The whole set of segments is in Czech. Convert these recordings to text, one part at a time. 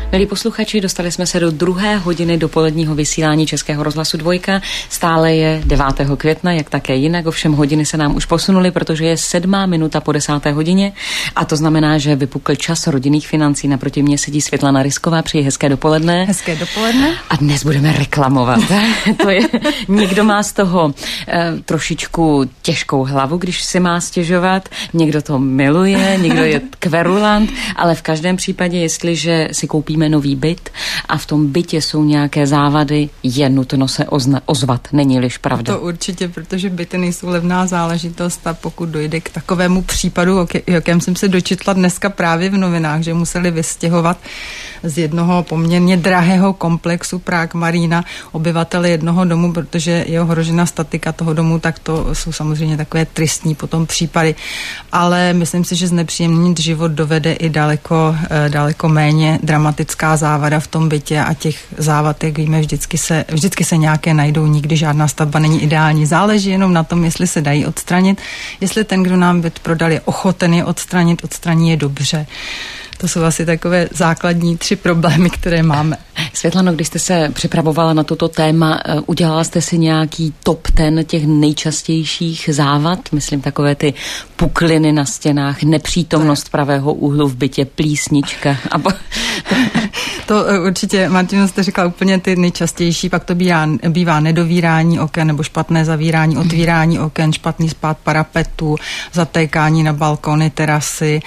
Milí posluchači, dostali jsme se do 2. hodiny dopoledního vysílání Českého rozhlasu Dvojka. Stále je 9. května, jak také jinak, ovšem hodiny se nám už posunuly, protože je 7 minuta po 10. hodině a to znamená, že vypukl čas rodinných financí. Naproti mně sedí Světlana Rysková, přeji hezké dopoledne. Hezké dopoledne. A dnes budeme reklamovat. To je, někdo má z toho trošičku těžkou hlavu, když si má stěžovat, někdo to miluje, někdo je kverulant, ale v každém případě, jestliže si koupíme nový byt a v tom bytě jsou nějaké závady, je nutno se ozvat, není-liž pravda. To určitě, protože byty nejsou levná záležitost a pokud dojde k takovému případu, o jakém jsem se dočetla dneska právě v novinách, že museli vystěhovat z jednoho poměrně drahého komplexu Prague Marina obyvatele jednoho domu, protože je ohrožena statika toho domu, tak to jsou samozřejmě takové tristní potom případy. Ale myslím si, že znepříjemnit život dovede i daleko méně dramatická závada v tom bytě a těch závad, jak víme, vždycky se nějaké najdou, nikdy žádná stavba není ideální. Záleží jenom na tom, jestli se dají odstranit, jestli ten, kdo nám byt prodal, je ochoten je odstraní je dobře. To jsou asi takové základní 3 problémy, které máme. Světlano, když jste se připravovala na toto téma, udělala jste si nějaký top 10 těch nejčastějších závad? Myslím takové ty pukliny na stěnách, nepřítomnost pravého úhlu v bytě, plísnička. To určitě, Martino, jste řekla úplně ty nejčastější, pak to bývá nedovírání oken nebo špatné zavírání, otvírání oken, špatný spád parapetu, zatékání na balkony, terasy.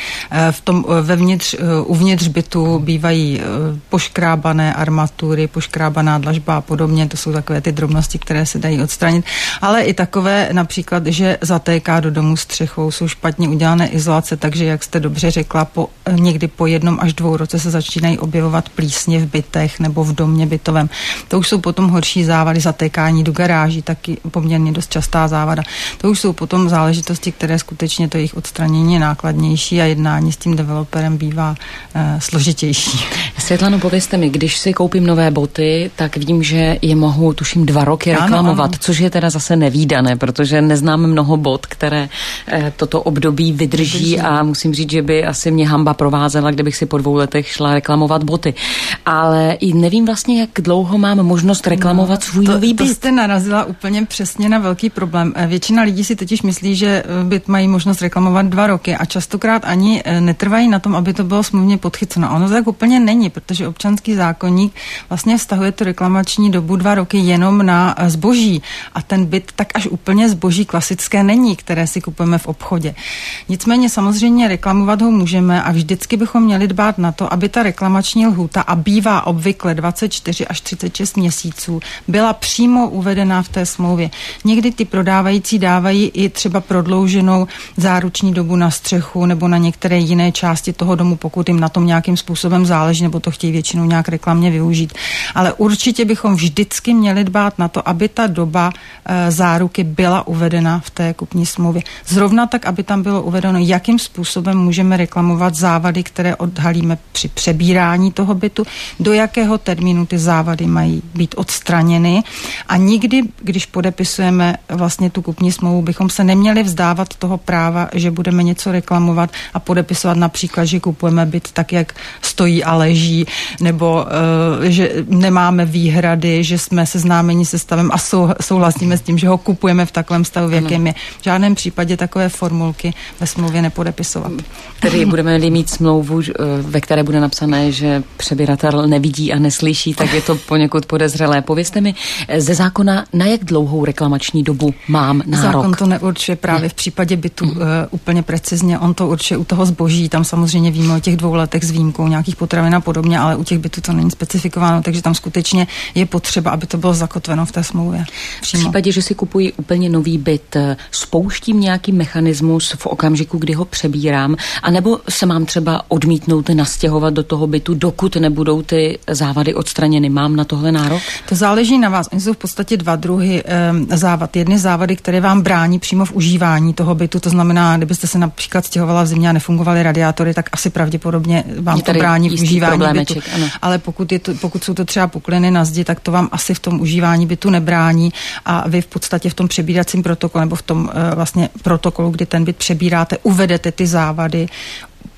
Uvnitř bytu bývají poškrábané armatury, poškrábaná dlažba a podobně, to jsou takové ty drobnosti, které se dají odstranit, ale i takové například, že zatéká do domu střechou, jsou špatně udělané izolace, takže jak jste dobře řekla, někdy po 1 až 2 roce se začínají objevovat plísně v bytech nebo v domě bytovém. To už jsou potom horší závady, zatékání do garáží, taky poměrně dost častá závada. To už jsou potom záležitosti, které skutečně to jejich odstranění je nákladnější a jednání s tím developerem bývá složitější. Světlano, povězte mi, když si koupím nové boty, tak vím, že je mohu, tuším, 2 roky reklamovat, ano. Což je teda zase nevídané, protože neznám mnoho bot, které toto období vydrží a musím říct, že by asi mě hanba provázela, kdybych si po 2 letech šla reklamovat boty. Ale i nevím vlastně, jak dlouho mám možnost reklamovat svůj nový byt. To jste narazila úplně přesně na velký problém. Většina lidí si totiž myslí, že byt mají možnost reklamovat 2 roky a častokrát ani netrvají na tom, aby to bylo smluvně podchyceno. Ono to tak úplně není, protože občanský zákoník vlastně vztahuje tu reklamační dobu 2 roky jenom na zboží a ten byt tak až úplně zboží klasické není, které si kupujeme v obchodě. Nicméně samozřejmě reklamovat ho můžeme a vždycky bychom měli dbát na to, aby ta reklamační lhůta, a bývá obvykle 24 až 36 měsíců, byla přímo uvedená v té smlouvě. Někdy ty prodávající dávají i třeba prodlouženou záruční dobu na střechu nebo na některé jiné části toho domu, pokud jim na tom nějakým způsobem záleží, nebo to chtějí většinou nějak reklamně využít. Ale určitě bychom vždycky měli dbát na to, aby ta doba záruky byla uvedena v té kupní smlouvě. Zrovna tak, aby tam bylo uvedeno, jakým způsobem můžeme reklamovat závady, které odhalíme při přebírání toho bytu, do jakého termínu ty závady mají být odstraněny. A nikdy, když podepisujeme vlastně tu kupní smlouvu, bychom se neměli vzdávat toho práva, že budeme něco reklamovat a podepisovat například, že kupujeme byt tak, jak stojí a leží, nebo že nemáme výhrady, že jsme seznámeni se stavem a souhlasíme s tím, že ho kupujeme v takovém stavu, v jakém je. V žádném případě takové formulky ve smlouvě nepodepisovat. Tedy budeme-li mít smlouvu, ve které bude napsané, že přeběratel nevidí a neslyší, tak je to poněkud podezřelé. Povězte mi, ze zákona na jak dlouhou reklamační dobu mám nárok? Zákon to neurčuje právě v případě bytu úplně precizně. On to určuje u toho zboží, tam samozřejmě víme o těch 2 letech s výjimkou nějakých potravin a podobně, ale u těch bytů to není specifikováno, takže tam skutečně je potřeba, aby to bylo zakotveno v té smlouvě. V případě, že si kupuji úplně nový byt, spouštím nějaký mechanismus v okamžiku, kdy ho přebírám, anebo se mám třeba odmítnout nastěhovat do toho bytu, dokud nebudou ty závady odstraněny. Mám na tohle nárok? To záleží na vás. Oni jsou v podstatě 2 druhy závad. Jedny závady, které vám brání přímo v užívání toho bytu, to znamená, kdybyste se například stěhovala v zimě a nefungovaly radiátory, tak asi pravděpodobně vám to brání v užívání bytu. Ano. Ale pokud jsou to třeba pukliny na zdi, tak to vám asi v tom užívání bytu nebrání a vy v podstatě v tom přebíracím protokolu nebo v tom vlastně protokolu, kdy ten byt přebíráte, uvedete ty závady,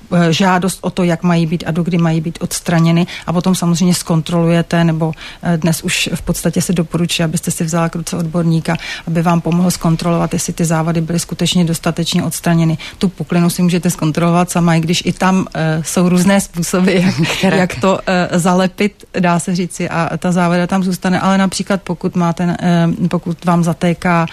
žádost o to, jak mají být a dokdy mají být odstraněny a potom samozřejmě zkontrolujete, nebo dnes už v podstatě se doporučuje, abyste si vzala k ruce odborníka, aby vám pomohl zkontrolovat, jestli ty závady byly skutečně dostatečně odstraněny. Tu puklinu si můžete zkontrolovat sama, i když i tam jsou různé způsoby, jak to zalepit, dá se říci, a ta závada tam zůstane, ale například pokud vám zatéká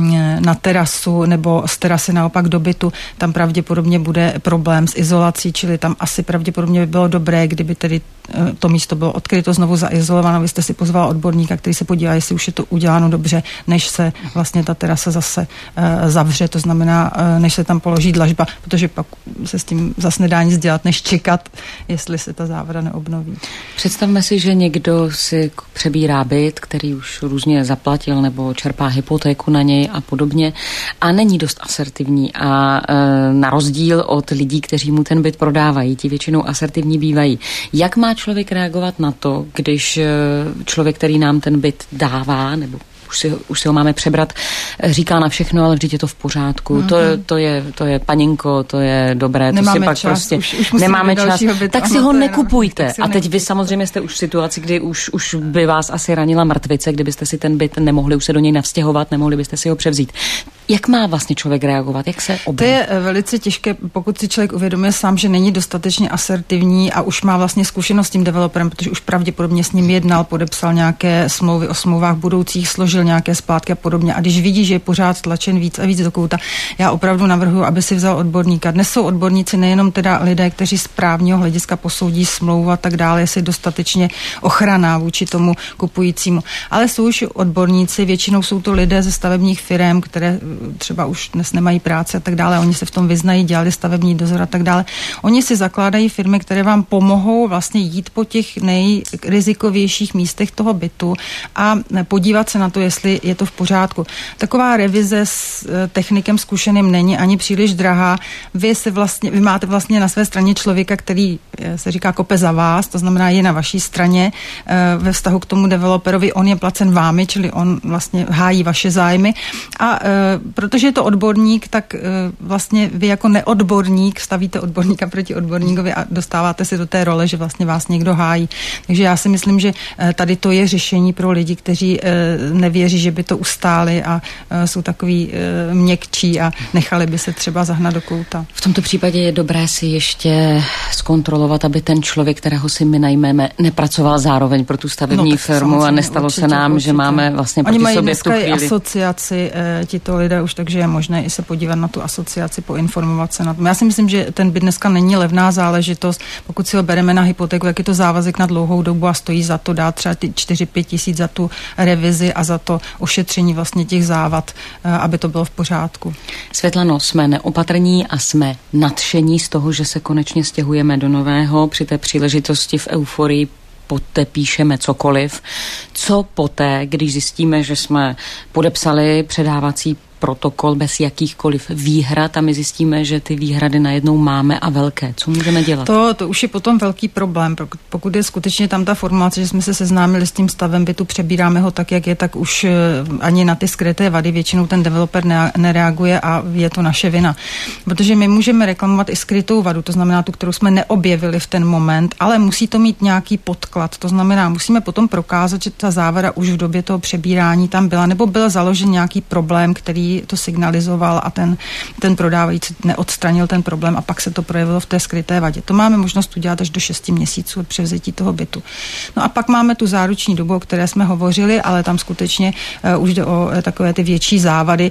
na terasu nebo z terasy naopak do bytu, tam pravděpodobně bude problém s izolací, čili tam asi pravděpodobně by bylo dobré, kdyby tedy to místo bylo odkryto, znovu zaizolováno, vy jste si pozvala odborníka, který se podívá, jestli už je to uděláno dobře, než se vlastně ta terasa zase zavře, to znamená, než se tam položí dlažba, protože pak se s tím zase nedá nic dělat, než čekat, jestli se ta závada neobnoví. Představme si, že někdo si přebírá byt, který už různě zaplatil nebo čerpá hypotéku na něj a podobně a není dost asertivní a na rozdíl od lidí, kteří mu ten byt prodávají, ti většinou asertivní bývají. Jak má člověk reagovat na to, když člověk, který nám ten byt dává, nebo už si ho máme přebrat, říká na všechno, ale vždyť je to v pořádku. Mm-hmm. To je paninko, to je dobré. Nemáme to si pak čas, prostě už nemáme čas. Byt, tak si ho nekupujte. A teď vy samozřejmě jste už v situaci, kdy už by vás asi ranila mrtvice, kdybyste si ten byt nemohli už se do něj navstěhovat, nemohli byste si ho převzít. Jak má vlastně člověk reagovat? Jak se objeví? To je velice těžké, pokud si člověk uvědomuje sám, že není dostatečně asertivní a už má vlastně zkušenost s tím developerem, protože už pravděpodobně s ním jednal, podepsal nějaké smlouvy o smlouvách budoucích, složil nějaké splátky a podobně. A když vidí, že je pořád tlačen víc a víc do kouta, já opravdu navrhuji, aby si vzal odborníka. Dnes jsou odborníci nejenom teda lidé, kteří z právního hlediska posoudí smlouvu a tak dále, jestli dostatečně ochranná vůči tomu kupujícímu. Ale jsou už odborníci, většinou jsou to lidé ze stavebních firem, které třeba už dnes nemají práci a tak dále, oni se v tom vyznají, dělali stavební dozor a tak dále. Oni si zakládají firmy, které vám pomohou vlastně jít po těch nejrizikovějších místech toho bytu a podívat se na to, jestli je to v pořádku. Taková revize s technikem zkušeným není ani příliš drahá. Vy máte vlastně na své straně člověka, který se říká kope za vás, to znamená je na vaší straně ve vztahu k tomu developerovi, on je placen vámi, čili on vlastně hájí vaše zájmy a protože je to odborník, tak vlastně vy jako neodborník stavíte odborníka proti odborníkovi a dostáváte se do té role, že vlastně vás někdo hájí. Takže já si myslím, že tady to je řešení pro lidi, kteří nevěří, že by to ustáli a jsou takový měkčí a nechali by se třeba zahnat do kouta. V tomto případě je dobré si ještě zkontrolovat, aby ten člověk, kterého si my najmeme, nepracoval zároveň pro tu stavební firmu a nestalo se nám, že máme vlastně proti sobě v tu chvíli. Oni mají dneska i asociaci, tito lidé už, takže je možné i se podívat na tu asociaci, poinformovat se na tom. Já si myslím, že ten byt dneska není levná záležitost. Pokud si ho bereme na hypotéku, jak je to závazek na dlouhou dobu a stojí za to dát třeba 4-5 tisíc za tu revizi a za to ošetření vlastně těch závad, aby to bylo v pořádku. Světlano, jsme neopatrní a jsme nadšení z toho, že se konečně stěhujeme do nového. Při té příležitosti v euforii poté píšeme cokoliv. Co poté, když zjistíme, že jsme podepsali předávací protokol bez jakýchkoliv výhrad a my zjistíme, že ty výhrady najednou máme a velké. Co můžeme dělat? To už je potom velký problém. Pokud je skutečně tam ta formulace, že jsme se seznámili s tím stavem bytu, přebíráme ho tak, jak je, tak už ani na ty skryté vady většinou ten developer nereaguje a je to naše vina. Protože my můžeme reklamovat i skrytou vadu, to znamená tu, kterou jsme neobjevili v ten moment, ale musí to mít nějaký podklad. To znamená, musíme potom prokázat, že ta závada už v době toho přebírání tam byla, nebo byl založen nějaký problém, který to signalizoval a ten prodávající neodstranil ten problém a pak se to projevilo v té skryté vadě. To máme možnost udělat až do 6 měsíců od převzetí toho bytu. No a pak máme tu záruční dobu, o které jsme hovořili, ale tam skutečně už jde o takové ty větší závady,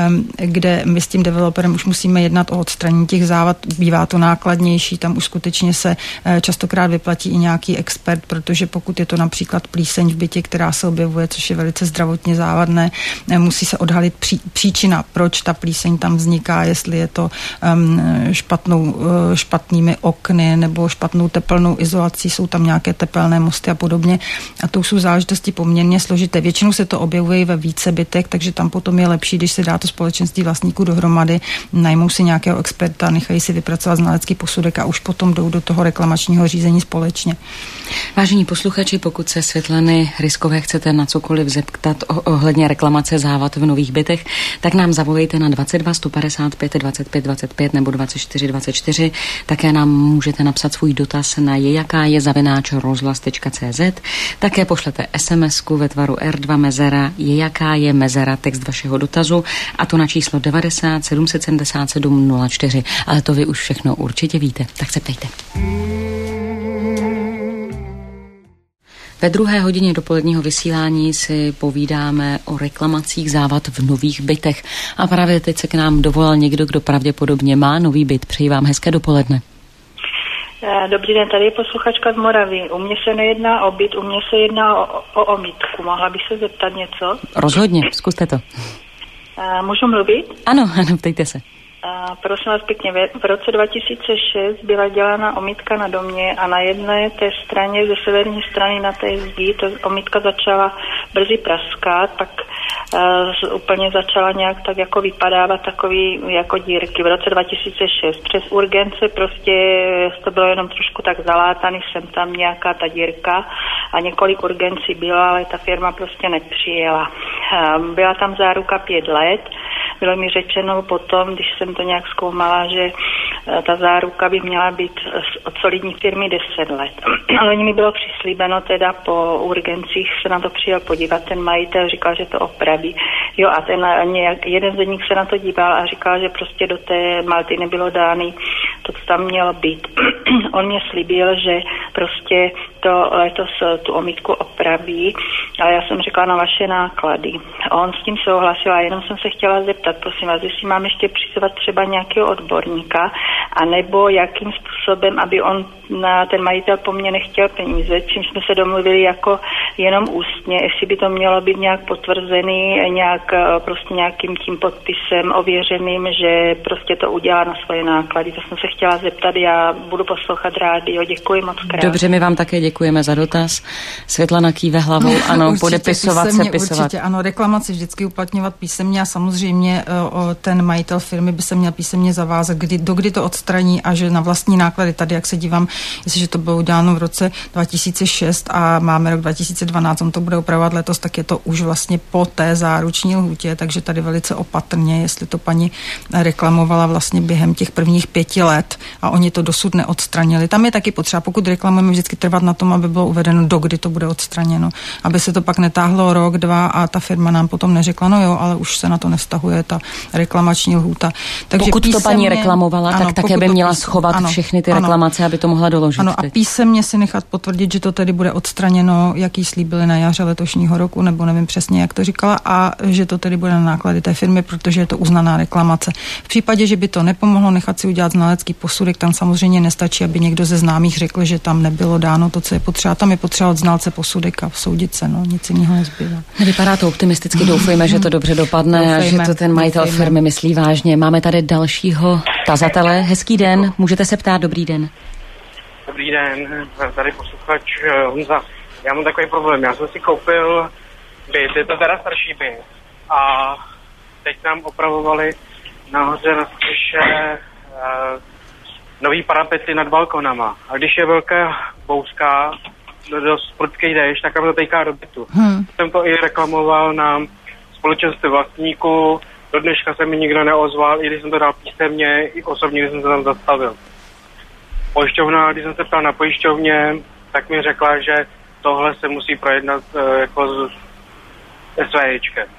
kde my s tím developerem už musíme jednat o odstranění těch závad. Bývá to nákladnější, tam už skutečně se častokrát vyplatí i nějaký expert, protože pokud je to například plíseň v bytě, která se objevuje, což je velice zdravotně závadné, musí se odhalit příčina, proč ta plíseň tam vzniká, jestli je to špatnými okny nebo špatnou tepelnou izolací, jsou tam nějaké tepelné mosty a podobně. A to jsou záležitosti poměrně složité. Většinou se to objevuje ve více bytech, takže tam potom je lepší, když se dá to společenství vlastníků dohromady, najmou si nějakého experta, nechají si vypracovat znalecký posudek a už potom jdou do toho reklamačního řízení společně. Vážení posluchači, pokud se Světlany Hryskové chcete na cokoliv zeptat ohledně reklamace závad v nových bytech, tak nám zavolejte na 22 155 25 25 nebo 24 24. Také nám můžete napsat svůj dotaz na jejakáje@rozhlas.cz. Také pošlete SMS-ku ve tvaru R2 mezera jejakáje mezera text vašeho dotazu a to na číslo 90 777 04. Ale to vy už všechno určitě víte, tak se ptejte. Ve druhé hodině dopoledního vysílání si povídáme o reklamacích závad v nových bytech. A právě teď se k nám dovolal někdo, kdo pravděpodobně má nový byt. Přeji vám hezké dopoledne. Dobrý den, tady je posluchačka z Moravy. U mě se nejedná o byt, u mě se jedná o omítku. Mohla bych se zeptat něco? Rozhodně, zkuste to. Můžu mluvit? Ano, ptejte se. Prosím vás pěkně, v roce 2006 byla dělána omítka na domě a na jedné té straně, ze severní strany na té zdi, ta omítka začala brzy praskat, pak úplně začala nějak tak jako vypadávat takový jako dírky. V roce 2006 přes urgence prostě to bylo jenom trošku tak zalátaný, sem tam nějaká ta dírka a několik urgencí bylo, ale ta firma prostě nepřijela. Byla tam záruka 5 let. Bylo mi řečeno potom, když jsem to nějak zkoumala, že ta záruka by měla být od solidní firmy 10 let. Ale oni mi bylo přislíbeno, teda po urgencích se na to přijel podívat ten majitel, říkal, že to opraví. Jo a jeden z nich se na to díval a říkal, že prostě do té Malty nebylo dány to, co tam mělo být. On mě slíbil, že prostě to letos tu omítku opraví, ale já jsem řekla na vaše náklady. A on s tím souhlasil a jenom jsem se chtěla zeptat, prosím vás, jestli mám ještě přizvat třeba nějakého odborníka, anebo jakým způsobem, aby on, ten majitel po mně nechtěl peníze, čím jsme se domluvili jako jenom ústně, jestli by to mělo být nějak potvrzený, nějak prostě nějakým tím podpisem ověřeným, že prostě to udělá na svoje náklady. To jsem se chtěla zeptat, já budu poslouchat rádio, děkuji moc krát. Dobře, my vám také děkujeme za dotaz. Světlana kýve hlavou, ano, určitě, podepisovat, písemně, sepisovat. Určitě, ano, reklamaci vždycky uplatňovat písemně a samozřejmě ten majitel firmy by se měl písemně zavázat, dokdy to odstraní a že na vlastní náklady. Tady, jak se dívám, jestliže to bylo uděláno v roce 2006 a máme rok 2012, on to bude opravovat letos, tak je to už vlastně po té záruční lhůtě, takže tady velice opatrně, jestli to paní reklamovala vlastně během těch prvních 5 let a oni to dosud neodstranili. Tam je taky potřeba, pokud reklamujeme, vždycky trvat na tom, aby bylo uvedeno, dokdy to bude odstraněno, aby se to pak netáhlo rok, 2 a ta firma nám potom neřekla, no jo, ale už se na to nevztahuje ta reklamační lhůta. Takže pokud písemně, to paní reklamovala, ano, tak také by měla schovat všechny ty reklamace, aby to mohla doložit. Ano, a písemně si nechat potvrdit, že to tedy bude odstraněno, jak jí slíbili na jaře letošního roku, nebo nevím přesně, jak to říkala, a že to tedy bude na náklady té firmy, protože je to uznaná reklamace. V případě, že by to nepomohlo, nechat si udělat znalecký posudek, tam samozřejmě nestačí, aby někdo ze známých řekl, že tam nebylo dáno to, co je potřeba. Tam je potřeba od znalce posudek a soudit se, no, nic jiného nezbývá. Nevypadá to optimisticky, doufujeme, že to dobře dopadne a že to ten majitel firmy myslí vážně. Máme tady dalšího tazatele. Hezký den, můžete se ptát, dobrý den. Dobrý den, tady posluchač Honza. Já mám takový problém, já jsem si koupil byt, je to teda starší byt a teď nám opravovali nahoře na střeše nový parapety nad balkonama. A když je velká bouřka, dost prudký déšť, tak nám to týká do bytu. Jsem to i reklamoval na společenství vlastníků, do dneška se mi nikdo neozval, i když jsem to dal písemně, i osobně, když jsem to tam zastavil. Pojišťovna, když jsem se ptal na pojišťovně, tak mi řekla, že tohle se musí projednat jako s SVJčkem.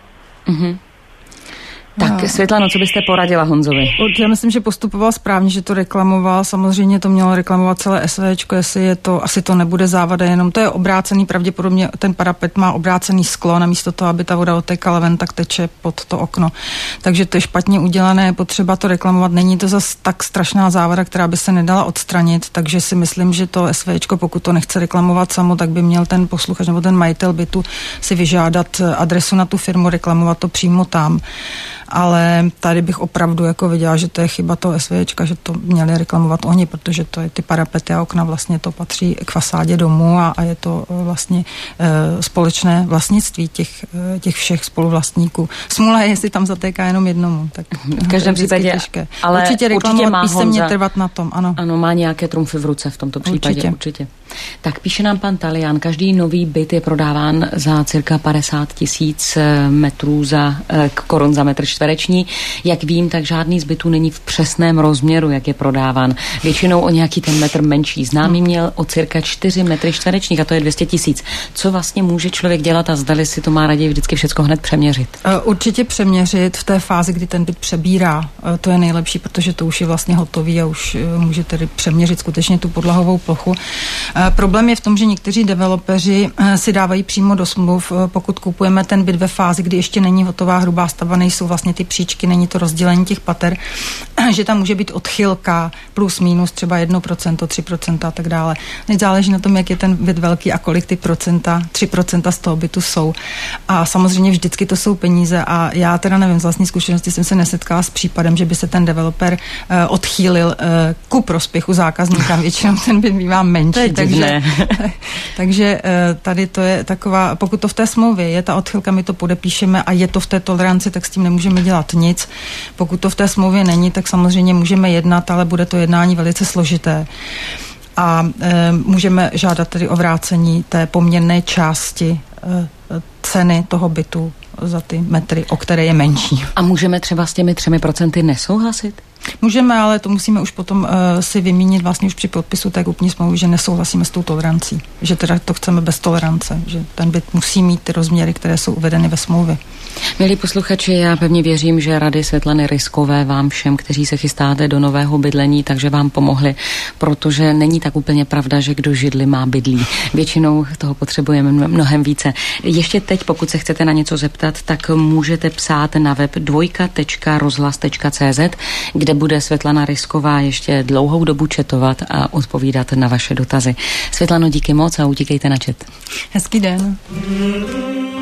Tak Světlano, co byste poradila Honzovi? Já myslím, že postupoval správně, že to reklamoval. Samozřejmě to mělo reklamovat celé SVčko, jestli je to, asi to nebude závada, jenom to je obrácený, pravděpodobně ten parapet má obrácený sklo, namísto toho, aby ta voda otékala ven, tak teče pod to okno. Takže to je špatně udělané, je potřeba to reklamovat. Není to zas tak strašná závada, která by se nedala odstranit, takže si myslím, že to SVčko, pokud to nechce reklamovat samo, tak by měl ten posluchač nebo ten majitel bytu si vyžádat adresu na tu firmu, reklamovat to přímo tam. Ale tady bych opravdu jako viděla, že to je chyba toho SVčka, že to měli reklamovat oni, protože to je ty parapety a okna, vlastně to patří k fasádě domu a je to vlastně společné vlastnictví těch všech spoluvlastníků. Smůla je, jestli tam zatéká jenom jednomu. Tak v každém případě, ale určitě reklamovat písemně trvat na tom, ano. Ano, má nějaké trumfy v ruce v tomto případě, určitě. Tak píše nám pan Talian, každý nový byt je prodáván za cirka 50 000 korun za metr čtvereční. Jak vím, tak žádný z bytů není v přesném rozměru, jak je prodáván. Většinou o nějaký ten metr menší. Známý měl o cirka 4 metry čtverečních a to je 200 000. Co vlastně může člověk dělat a zdali si to má raději vždycky všechno hned přeměřit? Určitě přeměřit v té fázi, kdy ten byt přebírá. To je nejlepší, protože to už je vlastně hotový a už může tedy přeměřit skutečně tu podlahovou plochu. Problém je v tom, že někteří developeři si dávají přímo do smluv, pokud kupujeme ten byt ve fázi, kdy ještě není hotová hrubá stavba, nejsou vlastně ty příčky, není to rozdělení těch pater, že tam může být odchylka plus minus třeba 1%, 3% a tak dále. Teď záleží na tom, jak je ten byt velký a kolik ty 3% z toho bytu jsou. A samozřejmě vždycky to jsou peníze a já teda nevím, z vlastní zkušenosti jsem se nesetkala s případem, že by se ten developer odchýlil ku prospěchu zákazníka. Většinou ten byt bývá menší. Takže tady to je taková, pokud to v té smlouvě je ta odchylka, my to podepíšeme a je to v té toleranci, tak s tím nemůžeme dělat nic. Pokud to v té smlouvě není, tak samozřejmě můžeme jednat, ale bude to jednání velice složité. A můžeme žádat tedy o vrácení té poměrné části ceny toho bytu za ty metry, o které je menší. A můžeme třeba s těmi 3% nesouhlasit? Můžeme, ale to musíme už potom si vymínit vlastně už při podpisu té kupní smlouvy, že nesouhlasíme s tou tolerancí. Že teda to chceme bez tolerance, že ten byt musí mít ty rozměry, které jsou uvedeny ve smlouvě. Milí posluchači, já pevně věřím, že rady Světlany Ryskové vám všem, kteří se chystáte do nového bydlení, takže vám pomohli, protože není tak úplně pravda, že kdo židli má bydlí. Většinou toho potřebujeme mnohem více. Ještě teď, pokud se chcete na něco zeptat, tak můžete psát na web dvojka.rozhlas.cz, kde bude Světlana Rysková ještě dlouhou dobu četovat a odpovídat na vaše dotazy. Světlano, díky moc a utíkejte na čet. Hezký den.